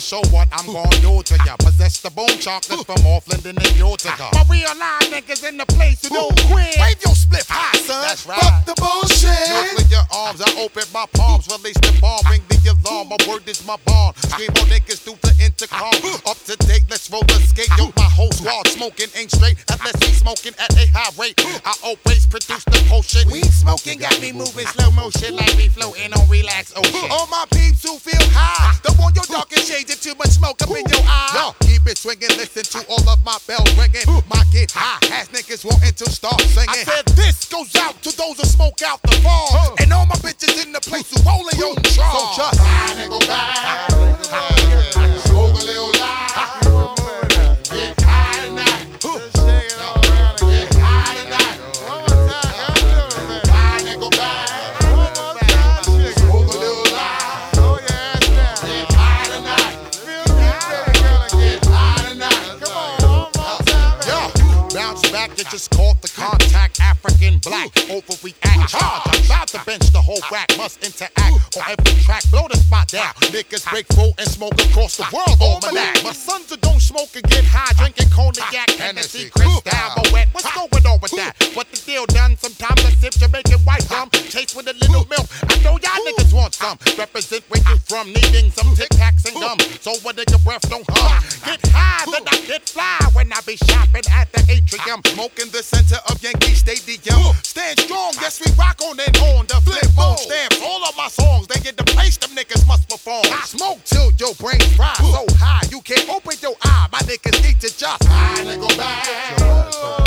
show what I'm gonna do to ya. Possess the bone chocolates from Offland and Utica. My real live niggas in the place who don't quit. Wave your split high, son. That's right. Fuck the bullshit. Nuclear arms, I open my palms, release the bomb, ring the alarm. My word is my bond. Scream on niggas through the intercom. Up to date, let's roll the skate. Yo, my whole squad smoking ain't straight unless we smoking at a high rate. I always produce the potion. Weed smoking got me moving slow motion like we floating on relax ocean. All my peeps who feel high, don't want your darker shades and too much smoke up in your eye. Yo, keep it swinging, listen to all of my bells ringing. My get high, ass niggas wanting to start singing. I said this goes out to those who smoke out the fall, and all my bitches in the place who rolling on draw. So just ride and go back, smoke a little light, get high tonight. Get high tonight. Ride and go back, smoke a little light. Get high tonight. Get high tonight. Yo, bounce back, you just caught the contact. African black, overreact. Charge, I'm about to bench the whole whack. Must interact on every track, blow the spot down. Niggas break full and smoke across the world. Almanac. My sons who don't smoke and get high, drinking cognac, Hennessy, Cristal, Moet. What's going on with that? What the deal done? Sometimes I sip Jamaican white rum, chase with a little milk. I know y'all niggas want some. Represent where you from, needing some Tic Tacs and gum. So when nigga breath don't hum. Get high, then I get fly when I be shopping at the atrium. Smoking the center of Yankee Stadium. Stand strong, yes we rock on and on. The flip phone stamps, all of my songs, they get the place them niggas must perform. I smoke till your brain fry so high you can't open your eye. My niggas need to just ride and go back.